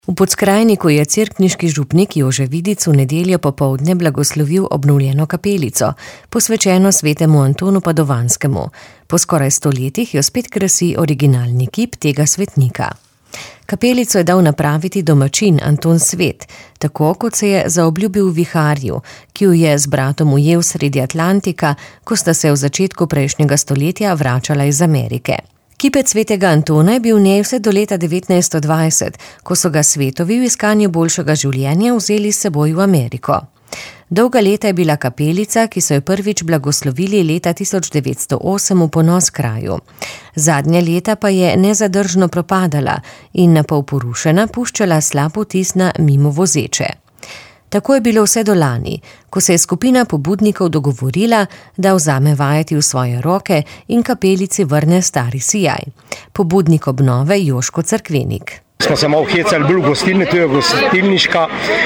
V Podskrajniku je cerkniški župnik Jože Vidic v nedeljo popoldne blagoslovil obnovljeno kapelico, posvečeno svetemu Antonu Padovanskemu. Po skoraj 100 letih jo spet krasi originalni kip tega svetnika. Kapelico je dal napraviti domačin Anton Svet, tako kot se je zaobljubil viharju, ki jo je z bratom ujel sredi Atlantika, ko sta se v začetku prejšnjega stoletja vračala iz Amerike. Kipec svetega Antona je bil v njej vse do leta 1920, ko so ga svetovi v iskanju boljšega življenja vzeli s seboj v Ameriko. Dolga leta je bila kapelica, ki so jo prvič blagoslovili leta 1908 v ponos kraju. Zadnja leta pa je nezadržno propadala in napol porušena puščala slab vtis na mimo vozeče. Tako je bilo vse do lani, ko se je skupina pobudnikov dogovorila, da vzame vajeti v svoje roke in kapelici vrne stari sijaj. Pobudnik obnove Joško Cerkvenik. Smo se malo hecali bolj v gostilni, to je gostilniška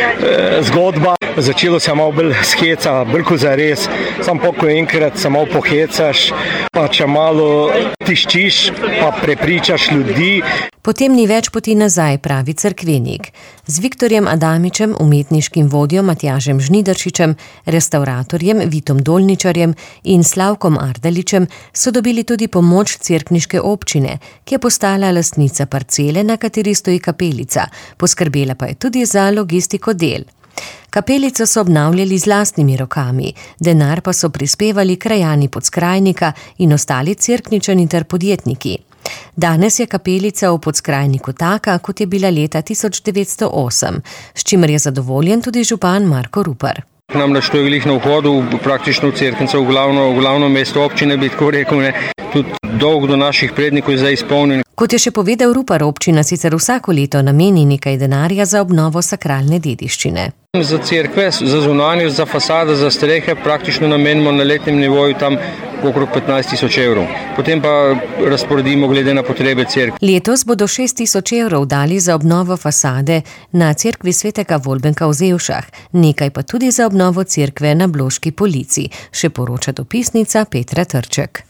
zgodba. Začelo se malo bolj skeca, bolj ko zares, sam poko enkrat se malo pohecaš, pa če malo tiščiš, pa prepričaš ljudi. Potem ni več poti nazaj, pravi Cerkvenik. Z Viktorjem Adamičem, umetniškim vodjo Matjažem Žnidarčičem, restauratorjem Vitom Dolničarjem in Slavkom Ardaličem so dobili tudi pomoč cerkniške občine, ki je postala lastnica parcele, na kateri stoji kapelica, poskrbela pa je tudi za logistiko del. Kapelico so obnavljali z lastnimi rokami, denar pa so prispevali krajani Podskrajnika in ostali cerkničani ter podjetniki. Danes je kapelica v Podskrajniku taka, kot je bila leta 1908, s čimer je zadovoljen tudi župan Marko Rupar. Namreč to je glih na vhodu, praktično v Cerknico, v glavno mesto občine, bi tako rekel, ne. Tudi dolg do naših prednikov je zdaj izpolnjen. Kot je še povedal Rupar, občina sicer vsako leto nameni nekaj denarja za obnovo sakralne dediščine. Za cerkve, za zunanjost, za fasade, za strehe praktično namenimo na letnem nivoju tam okrog 15.000 evrov. Potem pa razporedimo glede na potrebe cerkve. Letos bodo 6.000 evrov dali za obnovo fasade na cerkvi svetega Volbenka v Zevšah, nekaj pa tudi za obnovo cerkve na Bloški Polici, še poroča dopisnica Petra Trček.